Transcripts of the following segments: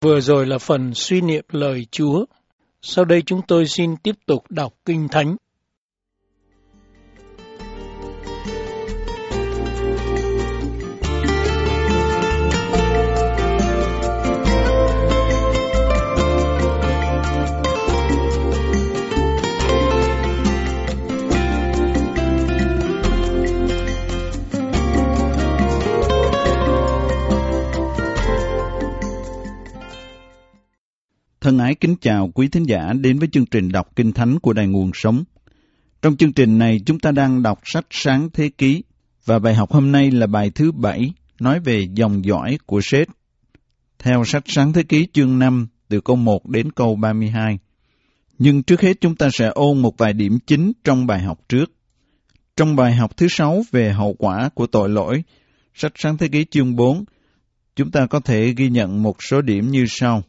Vừa rồi là phần suy niệm lời Chúa. Sau đây chúng tôi xin tiếp tục đọc Kinh Thánh. Thân ái kính chào quý thính giả đến với chương trình đọc Kinh Thánh của Đài Nguồn Sống. Trong chương trình này chúng ta đang đọc sách Sáng Thế Ký và bài học hôm nay là bài thứ 7 nói về dòng dõi của Sết. Theo sách Sáng Thế Ký chương 5 từ câu 1 đến câu 32. Nhưng trước hết chúng ta sẽ ôn một vài điểm chính trong bài học trước. Trong bài học thứ 6 về hậu quả của tội lỗi, sách Sáng Thế Ký chương 4, chúng ta có thể ghi nhận một số điểm như sau.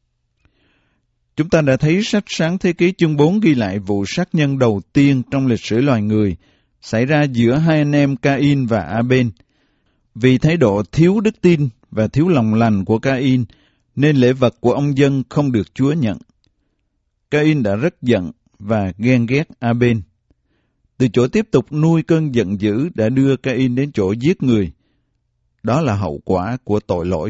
Chúng ta đã thấy sách Sáng Thế Ký chương 4 ghi lại vụ sát nhân đầu tiên trong lịch sử loài người xảy ra giữa hai anh em Ca-in và A-bên. Vì thái độ thiếu đức tin và thiếu lòng lành của Ca-in, nên lễ vật của ông dân không được Chúa nhận. Ca-in đã rất giận và ghen ghét A-bên. Từ chỗ tiếp tục nuôi cơn giận dữ đã đưa Ca-in đến chỗ giết người. Đó là hậu quả của tội lỗi.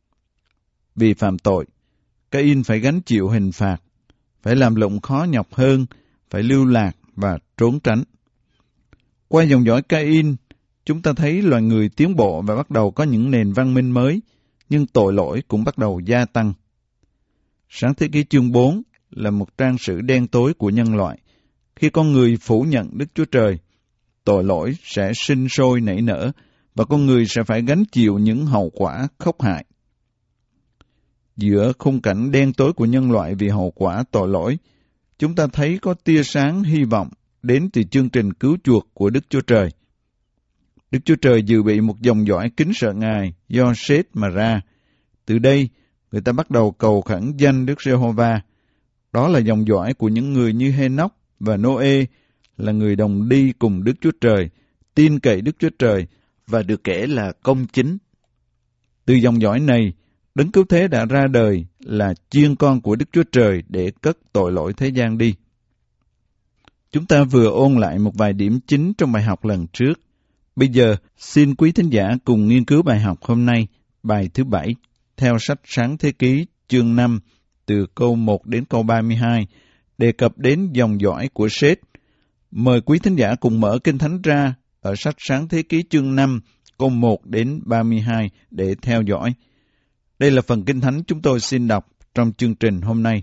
Vì phạm tội, Ca-in phải gánh chịu hình phạt, phải làm lụng khó nhọc hơn, phải lưu lạc và trốn tránh. Qua dòng dõi Ca-in, chúng ta thấy loài người tiến bộ và bắt đầu có những nền văn minh mới, nhưng tội lỗi cũng bắt đầu gia tăng. Sáng Thế Ký chương 4 là một trang sử đen tối của nhân loại. Khi con người phủ nhận Đức Chúa Trời, tội lỗi sẽ sinh sôi nảy nở và con người sẽ phải gánh chịu những hậu quả khốc hại. Giữa khung cảnh đen tối của nhân loại vì hậu quả tội lỗi, chúng ta thấy có tia sáng hy vọng đến từ chương trình cứu chuộc của Đức Chúa Trời. Đức Chúa Trời dự bị một dòng dõi kính sợ Ngài do Sết mà ra. Từ đây, người ta bắt đầu cầu khẩn danh Đức Giê-hô-va. Đó là dòng dõi của những người như Hê-nóc và Nô-ê, là người đồng đi cùng Đức Chúa Trời, tin cậy Đức Chúa Trời và được kể là công chính. Từ dòng dõi này, Đấng Cứu Thế đã ra đời là chiên con của Đức Chúa Trời để cất tội lỗi thế gian đi. Chúng ta vừa ôn lại một vài điểm chính trong bài học lần trước. Bây giờ, xin quý thính giả cùng nghiên cứu bài học hôm nay, bài thứ 7, theo sách Sáng Thế Ký chương 5, từ câu 1 đến câu 32, đề cập đến dòng dõi của Sết. Mời quý thính giả cùng mở Kinh Thánh ra ở sách Sáng Thế Ký chương 5, câu 1 đến 32 để theo dõi. Đây là phần Kinh Thánh chúng tôi xin đọc trong chương trình hôm nay.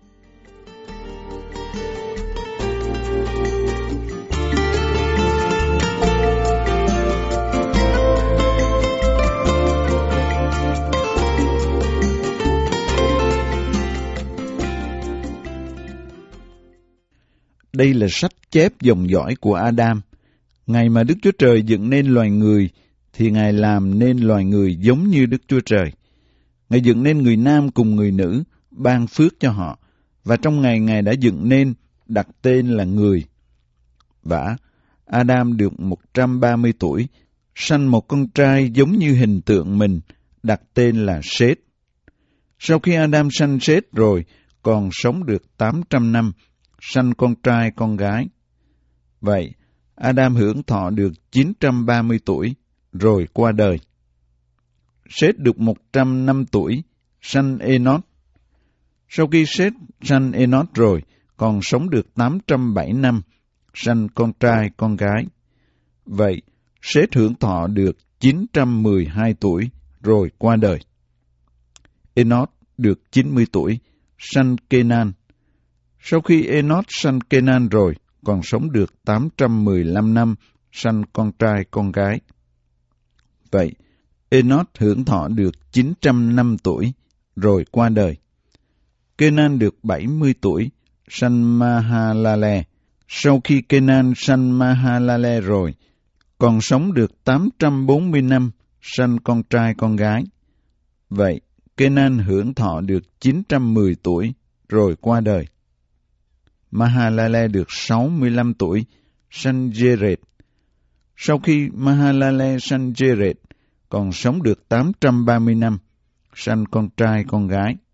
Đây là sách chép dòng dõi của Adam. Ngày mà Đức Chúa Trời dựng nên loài người, thì Ngài làm nên loài người giống như Đức Chúa Trời. Ngài dựng nên người nam cùng người nữ, ban phước cho họ, và trong ngày Ngài đã dựng nên, đặt tên là người. Vả, Adam được 130 tuổi, sanh một con trai giống như hình tượng mình, đặt tên là Sết. Sau khi Adam sanh Sết rồi, còn sống được 800 năm, sanh con trai con gái. Vậy, Adam hưởng thọ được 930 tuổi, rồi qua đời. Sết được 100 năm tuổi, sanh Ê-nốt. Sau khi Sết sanh Ê-nốt rồi, còn sống được 807 năm, sanh con trai con gái. Vậy, Sết hưởng thọ được 912 tuổi, rồi qua đời. Ê-nốt được 90 tuổi, sanh Kê-nan. Sau khi Ê-nốt sanh Kê-nan rồi, còn sống được 815 năm, sanh con trai con gái. Vậy, Ê-nốt hưởng thọ được 900 năm tuổi, rồi qua đời. Kê-nan được 70 tuổi, sanh Ma-ha-la-le. Sau khi Kê-nan sanh Ma-ha-la-le rồi, còn sống được 840 năm, sanh con trai con gái. Vậy, Kê-nan hưởng thọ được 910 tuổi, rồi qua đời. Ma-ha-la-le được 65 tuổi, sanh Dê-rệt. Sau khi Ma-ha-la-le sanh Dê-rệt, còn sống được 830 năm, sanh con trai con gái.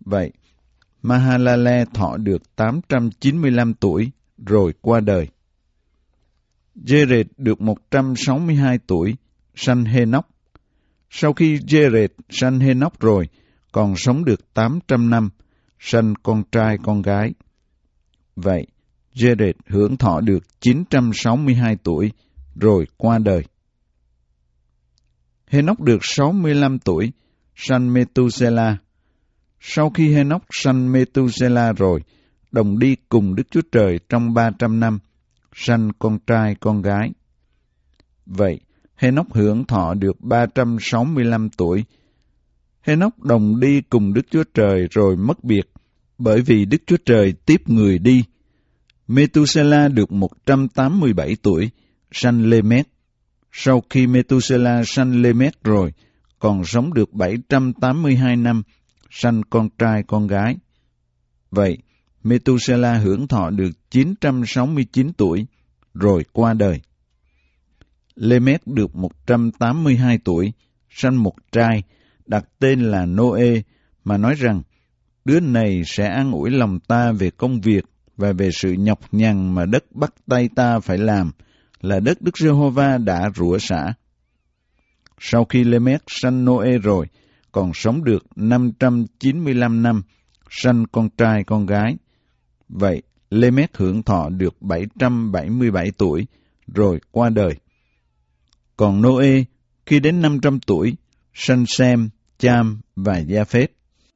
Vậy, Mahalalel thọ được 895 tuổi rồi qua đời. Jared được 162 tuổi, sanh Henoch. Sau khi Jared sanh Henoch rồi, còn sống được 800 năm, sanh con trai con gái. Vậy, Jared hưởng thọ được 962 tuổi, rồi qua đời. Henoch được 65 tuổi, sanh Methuselah. Sau khi Henoch sanh Methuselah rồi, đồng đi cùng Đức Chúa Trời trong 300 năm, sanh con trai con gái. Vậy, Henoch hưởng thọ được 365 tuổi. Henoch đồng đi cùng Đức Chúa Trời rồi mất biệt, bởi vì Đức Chúa Trời tiếp người đi. Methuselah được 187 tuổi, sanh Lê-mét. Sau khi Methuselah sanh Lê-mét rồi, còn sống được 782 năm, sanh con trai con gái. Vậy, Methuselah hưởng thọ được 969 tuổi, rồi qua đời. Lê-mét được 182 tuổi, sanh một trai, đặt tên là Nô-ê, mà nói rằng, đứa này sẽ an ủi lòng ta về công việc và về sự nhọc nhằn mà đất bắt tay ta phải làm, là đất Đức Giê-hô-va đã rủa xả. Sau khi Lê-mét sanh Nô-ê rồi, còn sống được 595 năm, sanh con trai con gái. Vậy, Lê-mét hưởng thọ được 777 tuổi, rồi qua đời. Còn Nô-ê, khi đến 500 tuổi, sanh Sem, Cham và Gia-phết.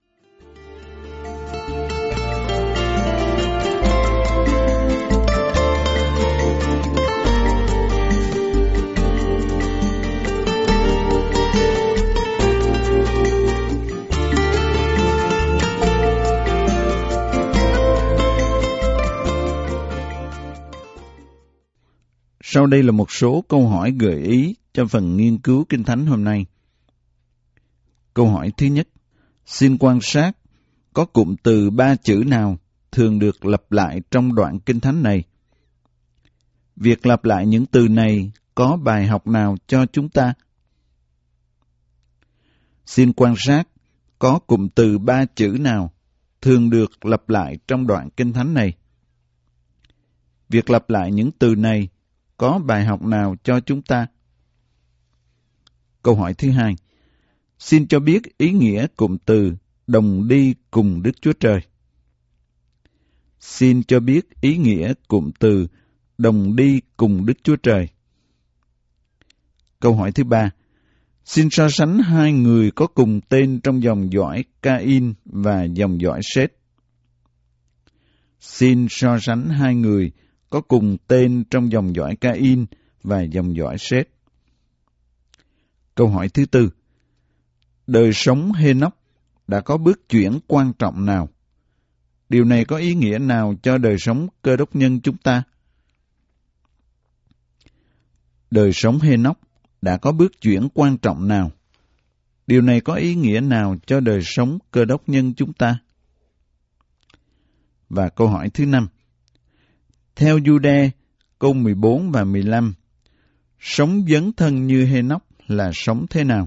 Sau đây là một số câu hỏi gợi ý cho phần nghiên cứu Kinh Thánh hôm nay. Câu hỏi thứ nhất, xin quan sát có cụm từ 3 chữ nào thường được lặp lại trong đoạn Kinh Thánh này? Việc lặp lại những từ này có bài học nào cho chúng ta? Xin quan sát có cụm từ 3 chữ nào thường được lặp lại trong đoạn Kinh Thánh này? Việc lặp lại những từ này có bài học nào cho chúng ta? Câu hỏi thứ hai, xin cho biết ý nghĩa cụm từ đồng đi cùng Đức Chúa Trời. Xin cho biết ý nghĩa cụm từ đồng đi cùng Đức Chúa Trời. Câu hỏi thứ ba, xin so sánh hai người có cùng tên trong dòng dõi Ca-in và dòng dõi Sết. Xin so sánh hai người có cùng tên trong dòng dõi Ca-in và dòng dõi Sết. Câu hỏi thứ tư, đời sống Hê-nóc đã có bước chuyển quan trọng nào? Điều này có ý nghĩa nào cho đời sống Cơ Đốc nhân chúng ta? Đời sống Hê-nóc đã có bước chuyển quan trọng nào? Điều này có ý nghĩa nào cho đời sống Cơ Đốc nhân chúng ta? Và câu hỏi thứ năm, theo Giu-đe, câu 14 và 15, sống dấn thân như Hê-nóc là sống thế nào?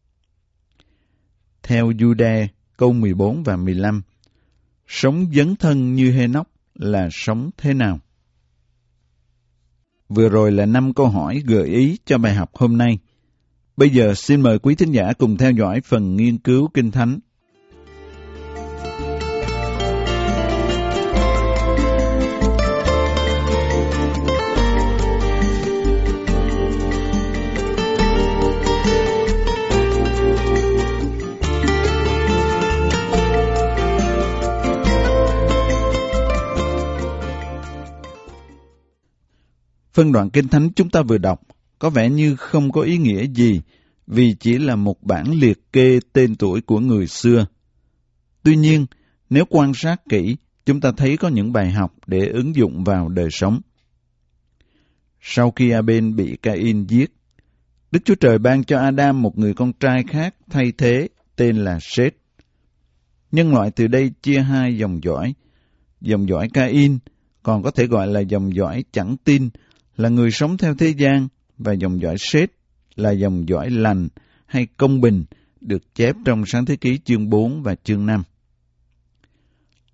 Theo Giu-đe, câu 14 và 15, sống dấn thân như Hê-nóc là sống thế nào? Vừa rồi là 5 câu hỏi gợi ý cho bài học hôm nay. Bây giờ xin mời quý thính giả cùng theo dõi phần nghiên cứu Kinh Thánh. Phân đoạn Kinh Thánh chúng ta vừa đọc có vẻ như không có ý nghĩa gì vì chỉ là một bản liệt kê tên tuổi của người xưa. Tuy nhiên, nếu quan sát kỹ, chúng ta thấy có những bài học để ứng dụng vào đời sống. Sau khi A-bên bị Ca-in giết, Đức Chúa Trời ban cho Adam một người con trai khác thay thế tên là Sết. Nhân loại từ đây chia hai dòng dõi Ca-in, còn có thể gọi là dòng dõi chẳng tin, là người sống theo thế gian, và dòng dõi Sết là dòng dõi lành hay công bình, được chép trong Sáng Thế Ký chương 4 và chương 5.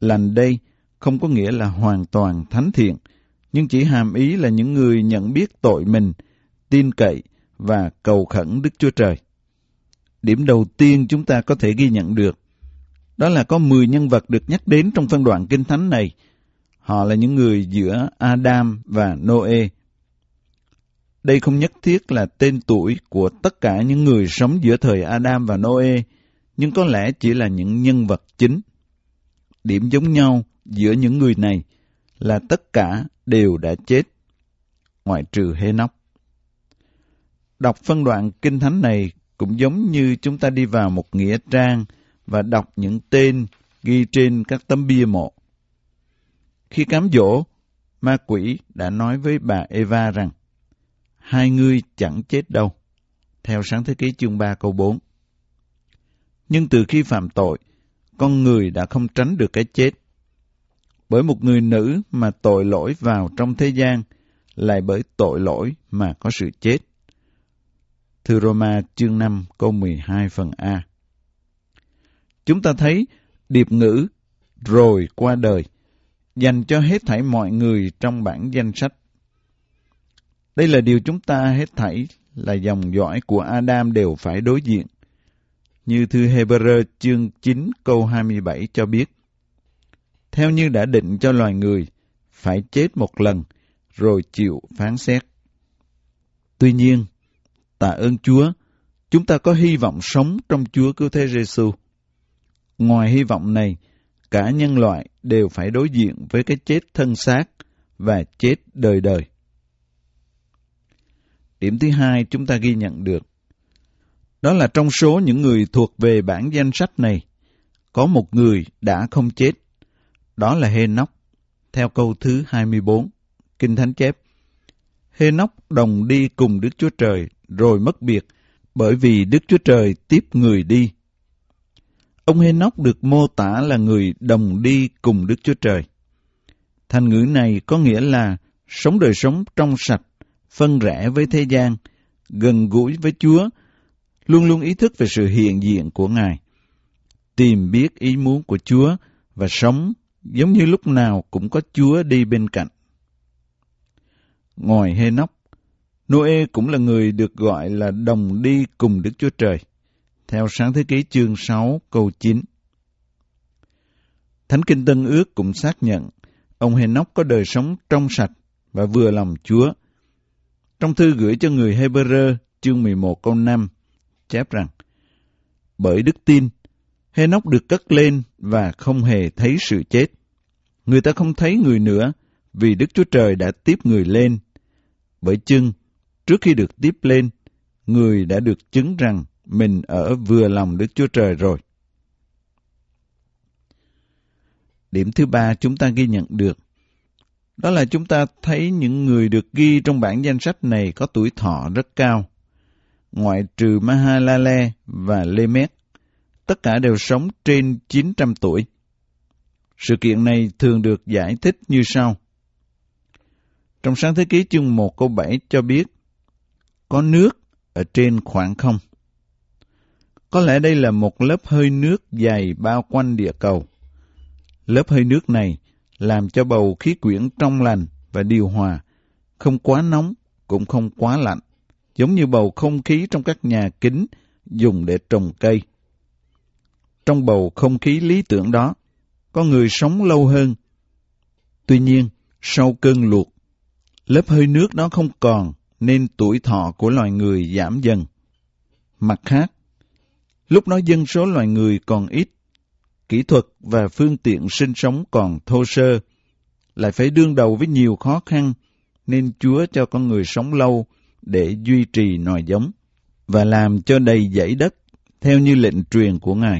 lành đây không có nghĩa là hoàn toàn thánh thiện, nhưng chỉ hàm ý là những người nhận biết tội mình, tin cậy và cầu khẩn Đức Chúa Trời. Điểm đầu tiên chúng ta có thể ghi nhận được, đó là có 10 nhân vật được nhắc đến trong phân đoạn Kinh Thánh này. Họ là những người giữa Adam và Noe. Đây không nhất thiết là tên tuổi của tất cả những người sống giữa thời Adam và Noe, nhưng có lẽ chỉ là những nhân vật chính. Điểm giống nhau giữa những người này là tất cả đều đã chết, ngoại trừ Hê-nóc. Đọc phân đoạn Kinh Thánh này cũng giống như chúng ta đi vào một nghĩa trang và đọc những tên ghi trên các tấm bia mộ. Khi cám dỗ, ma quỷ đã nói với bà Eva rằng, hai ngươi chẳng chết đâu, theo Sáng Thế Ký chương 3 câu 4. Nhưng từ khi phạm tội, con người đã không tránh được cái chết. Bởi một người nữ mà tội lỗi vào trong thế gian, lại bởi tội lỗi mà có sự chết. Thư Rô-ma chương 5 câu 12 phần A. Chúng ta thấy điệp ngữ rồi qua đời dành cho hết thảy mọi người trong bản danh sách. Đây là điều chúng ta hết thảy là dòng dõi của Adam đều phải đối diện. Như thư Hê-bơ-rơ chương 9 câu 27 cho biết, theo như đã định cho loài người, phải chết một lần, rồi chịu phán xét. Tuy nhiên, tạ ơn Chúa, chúng ta có hy vọng sống trong Chúa Cứu Thế Giê-xu. Ngoài hy vọng này, cả nhân loại đều phải đối diện với cái chết thân xác và chết đời đời. Điểm thứ hai chúng ta ghi nhận được, đó là trong số những người thuộc về bản danh sách này, có một người đã không chết, đó là Hê-nóc, theo câu thứ 24, Kinh Thánh chép. Hê-nóc đồng đi cùng Đức Chúa Trời, rồi mất biệt, bởi vì Đức Chúa Trời tiếp người đi. Ông Hê-nóc được mô tả là người đồng đi cùng Đức Chúa Trời. Thành ngữ này có nghĩa là sống đời sống trong sạch, phân rẽ với thế gian, gần gũi với Chúa, luôn luôn ý thức về sự hiện diện của Ngài, tìm biết ý muốn của Chúa và sống giống như lúc nào cũng có Chúa đi bên cạnh. Ngoài Hê-nóc, Nô-ê cũng là người được gọi là đồng đi cùng Đức Chúa Trời, theo Sáng Thế Ký chương 6 câu 9. Thánh Kinh Tân Ước cũng xác nhận ông Hê-nóc có đời sống trong sạch và vừa lòng Chúa. Trong thư gửi cho người Hê-bơ-rơ chương 11 câu 5 chép rằng, bởi đức tin, Hê-nóc được cất lên và không hề thấy sự chết. Người ta không thấy người nữa, vì Đức Chúa Trời đã tiếp người lên. Bởi chưng, trước khi được tiếp lên, người đã được chứng rằng mình ở vừa lòng Đức Chúa Trời rồi. Điểm thứ ba chúng ta ghi nhận được, đó là chúng ta thấy những người được ghi trong bản danh sách này có tuổi thọ rất cao. Ngoại trừ Mahalalel và Lê-mét, tất cả đều sống trên 900 tuổi. Sự kiện này thường được giải thích như sau. Trong Sáng Thế Ký chương 1 câu 7 cho biết, có nước ở trên khoảng không. Có lẽ đây là một lớp hơi nước dày bao quanh địa cầu. Lớp hơi nước này làm cho bầu khí quyển trong lành và điều hòa, không quá nóng cũng không quá lạnh, giống như bầu không khí trong các nhà kính dùng để trồng cây. Trong bầu không khí lý tưởng đó, có người sống lâu hơn. Tuy nhiên, sau cơn luộc, lớp hơi nước đó không còn, nên tuổi thọ của loài người giảm dần. Mặt khác, lúc đó dân số loài người còn ít, kỹ thuật và phương tiện sinh sống còn thô sơ, lại phải đương đầu với nhiều khó khăn, nên Chúa cho con người sống lâu để duy trì nòi giống và làm cho đầy dãy đất theo như lệnh truyền của Ngài.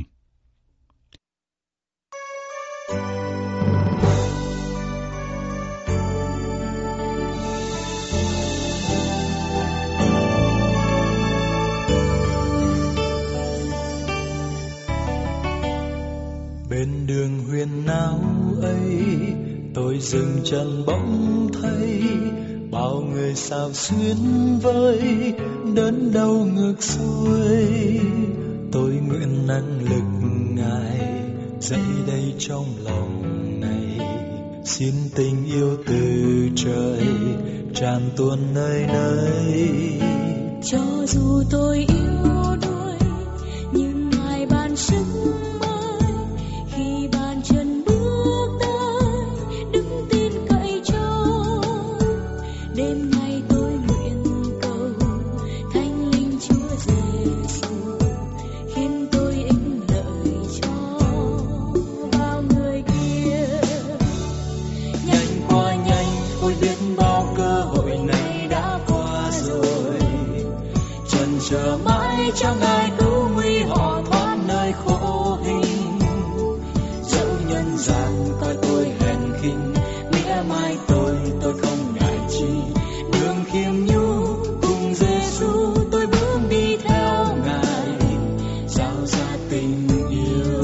Bên đường huyền áo ấy, tôi dừng chân bỗng thấy bao người xao xuyến với đớn đau ngược xuôi. Tôi nguyện năng lực Ngài dậy đây trong lòng này, xin tình yêu từ trời tràn tuôn nơi nơi. Cho dù tôi yếu đuối nhưng Ngài ban sức mới, khi bàn chân bước tới đứng tin cậy trông. Đêm nay tôi nguyện cầu Thánh Linh Chúa Giêsu khiến tôi ích lợi cho bao người kia. Nhanh qua nhanh, tôi biết bao cơ hội này đã qua rồi. Chần chờ mãi chẳng ai cứu nguy họ thoát nơi khổ hình. Dẫu nhân gian coi tôi hèn khinh, mỉa mai tôi không ngại chi. Đường khiêm nhu cùng Giêsu tôi bước đi theo Ngài, giao ra tình yêu.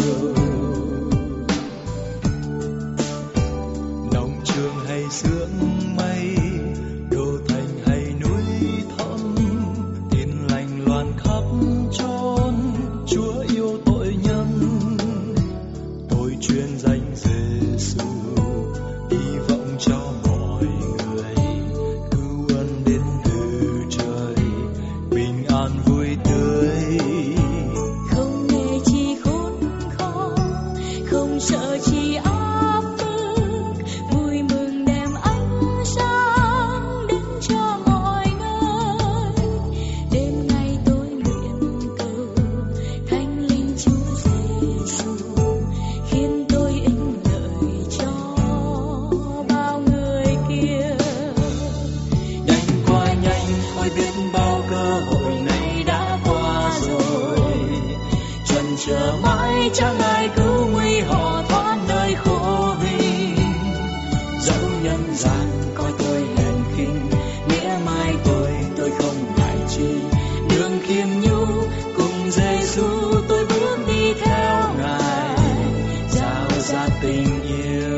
Nông trường hay sương mây, đô thành hay núi thẳm, tin lành loan khắp chốn. Chúa yêu tội nhân, tôi chuyên danh Giêsu, hy vọng cho mọi người cứu ơn đến từ trời, bình an vui tươi. Không nề chi khốn khó, không sợ chi áp bức, vui mừng đem ánh sáng đến cho mọi nơi. Đêm nay tôi nguyện cầu Thánh Linh Chúa Giêsu khiến tôi ích lợi cho bao người kia. Nhanh qua nhanh, tôi biết bao cơ hội này đã qua rồi. Chần chờ mãi chẳng ai cứu nguy họ thoát nơi khổ hình. Dẫu nhân gian coi tôi hèn khinh, mỉa mai tôi không ngại chi. Đường khiêm nhu cùng Giêsu tôi bước đi theo Ngài, giao ra tình yêu.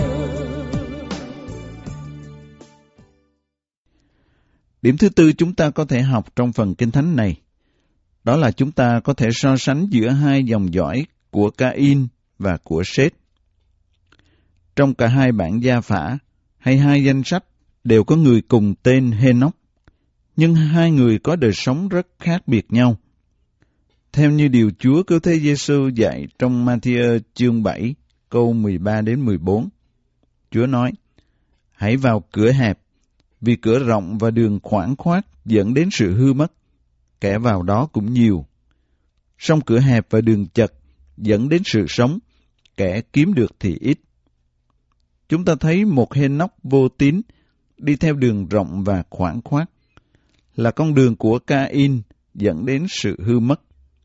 Điểm thứ tư chúng ta có thể học trong phần Kinh Thánh này, đó là chúng ta có thể so sánh giữa hai dòng dõi của Ca-in và của Sết. Trong cả hai bản gia phả hay hai danh sách đều có người cùng tên Hê-nóc, nhưng hai người có đời sống rất khác biệt nhau. Theo như điều Chúa Cứu Thế Giêsu dạy trong Ma-thi-ơ chương 7 câu 13 đến 14, Chúa nói: Hãy vào cửa hẹp, vì cửa rộng và đường khoáng khoát dẫn đến sự hư mất, kẻ vào đó cũng nhiều. Song cửa hẹp và đường chật dẫn đến sự sống, kẻ kiếm được thì ít. Chúng ta thấy một Hê-nóc vô tín đi theo đường rộng và khoáng khoát, là con đường của Ca-in dẫn đến sự hư mất.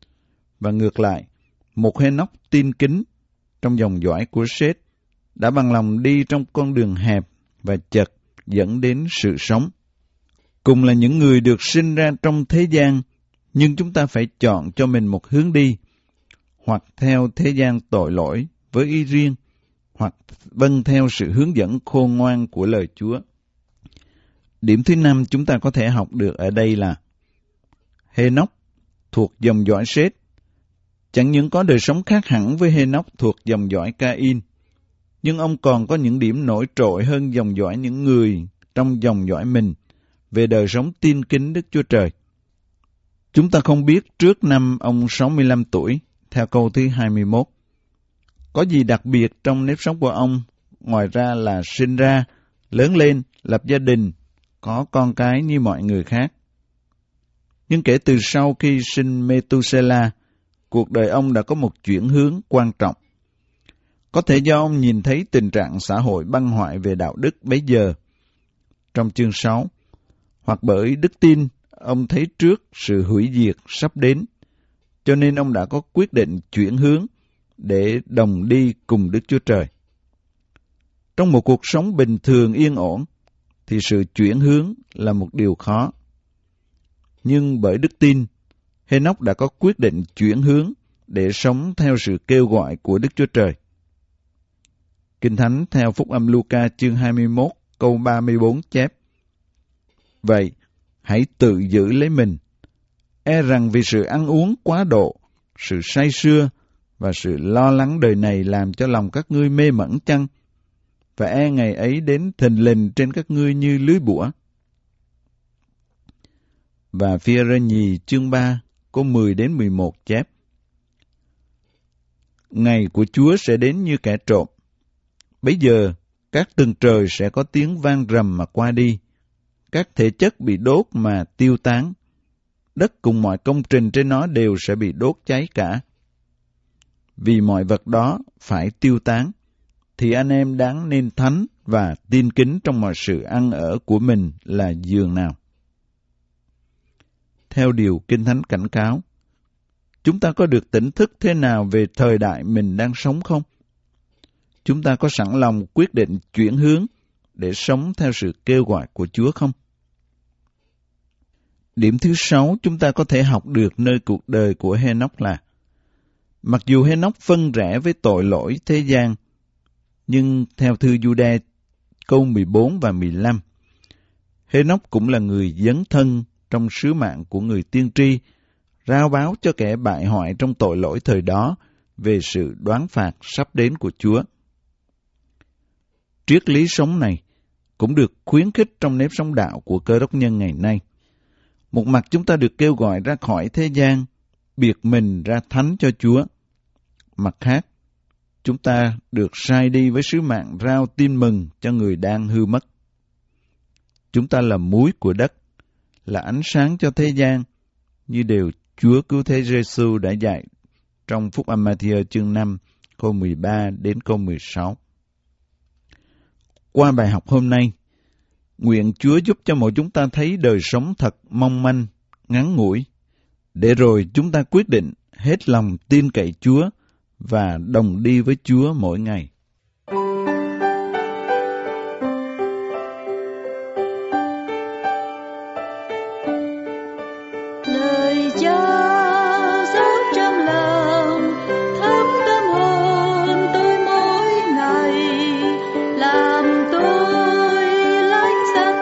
Và ngược lại, một Hê-nóc tin kính trong dòng dõi của Sết đã bằng lòng đi trong con đường hẹp và chật dẫn đến sự sống. Cùng là những người được sinh ra trong thế gian, nhưng chúng ta phải chọn cho mình một hướng đi, hoặc theo thế gian tội lỗi với ý riêng, hoặc vâng theo sự hướng dẫn khôn ngoan của lời Chúa. Điểm thứ 5 chúng ta có thể học được ở đây là Hê-nóc thuộc dòng dõi Sết chẳng những có đời sống khác hẳn với Hê-nóc thuộc dòng dõi Ca-in, nhưng ông còn có những điểm nổi trội hơn dòng dõi những người trong dòng dõi mình về đời sống tin kính Đức Chúa Trời. Chúng ta không biết trước năm ông 65 tuổi, theo câu thứ 21, có gì đặc biệt trong nếp sống của ông, ngoài ra là sinh ra, lớn lên, lập gia đình, có con cái như mọi người khác. Nhưng kể từ sau khi sinh Mê-tu-sê-la, cuộc đời ông đã có một chuyển hướng quan trọng. Có thể do ông nhìn thấy tình trạng xã hội băng hoại về đạo đức bấy giờ, trong chương 6, hoặc bởi đức tin, ông thấy trước sự hủy diệt sắp đến, cho nên ông đã có quyết định chuyển hướng để đồng đi cùng Đức Chúa Trời. Trong một cuộc sống bình thường yên ổn, thì sự chuyển hướng là một điều khó. Nhưng bởi đức tin, Hê-nóc đã có quyết định chuyển hướng để sống theo sự kêu gọi của Đức Chúa Trời. Kinh Thánh theo Phúc âm Luca chương 21 câu 34 chép: Vậy, hãy tự giữ lấy mình, e rằng vì sự ăn uống quá độ, sự say sưa và sự lo lắng đời này làm cho lòng các ngươi mê mẩn chăng? Và e ngày ấy đến thình lình trên các ngươi như lưới bủa. Và Phi-e-rơ nhì chương 3 câu 10 đến 11 chép: Ngày của Chúa sẽ đến như kẻ trộm. Bấy giờ, các tầng trời sẽ có tiếng vang rầm mà qua đi. Các thể chất bị đốt mà tiêu tán. Đất cùng mọi công trình trên nó đều sẽ bị đốt cháy cả. Vì mọi vật đó phải tiêu tán, thì anh em đáng nên thánh và tin kính trong mọi sự ăn ở của mình là giường nào. Theo điều Kinh Thánh cảnh cáo, chúng ta có được tỉnh thức thế nào về thời đại mình đang sống không? Chúng ta có sẵn lòng quyết định chuyển hướng để sống theo sự kêu gọi của Chúa không? Điểm thứ 6 chúng ta có thể học được nơi cuộc đời của Hê-nóc là: mặc dù Hê-nóc phân rẽ với tội lỗi thế gian, nhưng theo thư Giu-đa câu 14 và 15, Hê-nóc cũng là người dấn thân trong sứ mạng của người tiên tri, rao báo cho kẻ bại hoại trong tội lỗi thời đó về sự đoán phạt sắp đến của Chúa. Triết lý sống này cũng được khuyến khích trong nếp sống đạo của Cơ Đốc nhân ngày nay. Một mặt chúng ta được kêu gọi ra khỏi thế gian, biệt mình ra thánh cho Chúa. Mặt khác, chúng ta được sai đi với sứ mạng rao tin mừng cho người đang hư mất. Chúng ta là muối của đất, là ánh sáng cho thế gian, như điều Chúa Cứu Thế Giê-xu đã dạy trong Phúc Âm Ma-thi-ơ chương 5, câu 13 đến câu 16. Qua bài học hôm nay, nguyện Chúa giúp cho mỗi chúng ta thấy đời sống thật mong manh, ngắn ngủi, để rồi chúng ta quyết định hết lòng tin cậy Chúa và đồng đi với Chúa mỗi ngày. Lời Cha dấu trong lòng, thấm tâm hồn tôi mỗi ngày, làm tôi lánh xa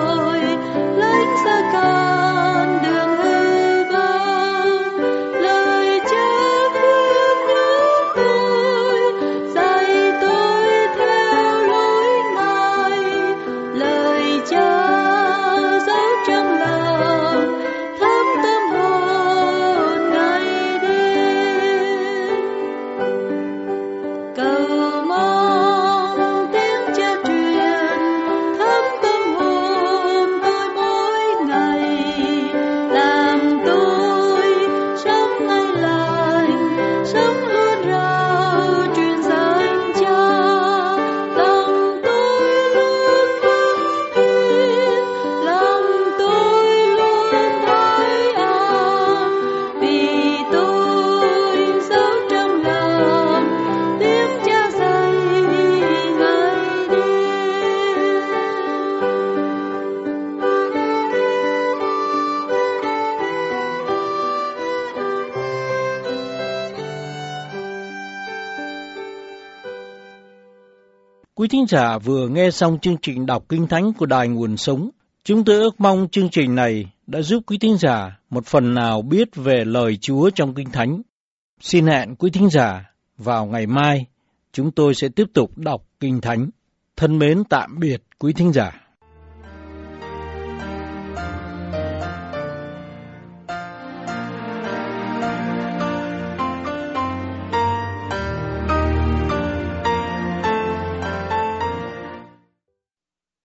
con đường hư vô. Lời Cha khuyên nhủ tôi, dạy tôi theo lối Ngài. Lời Cha dấu trong lòng, thấm tâm hồn ngày đêm. Cầu mong tiếng Cha truyền, thấm tâm hồn tôi mỗi ngày, làm tôi sống ngay lành, sống luôn rao truyền danh Cha. Lòng tôi luôn vững tin, lòng tôi luôn thái an, vì tôi dấu trong lòng tiếng Cha dạy ngày đêm. Quý thính giả vừa nghe xong chương trình đọc Kinh Thánh của Đài Nguồn Sống. Chúng tôi ước mong chương trình này đã giúp quý thính giả một phần nào biết về lời Chúa trong Kinh Thánh. Xin hẹn quý thính giả vào ngày mai, chúng tôi sẽ tiếp tục đọc Kinh Thánh. Thân mến tạm biệt quý thính giả.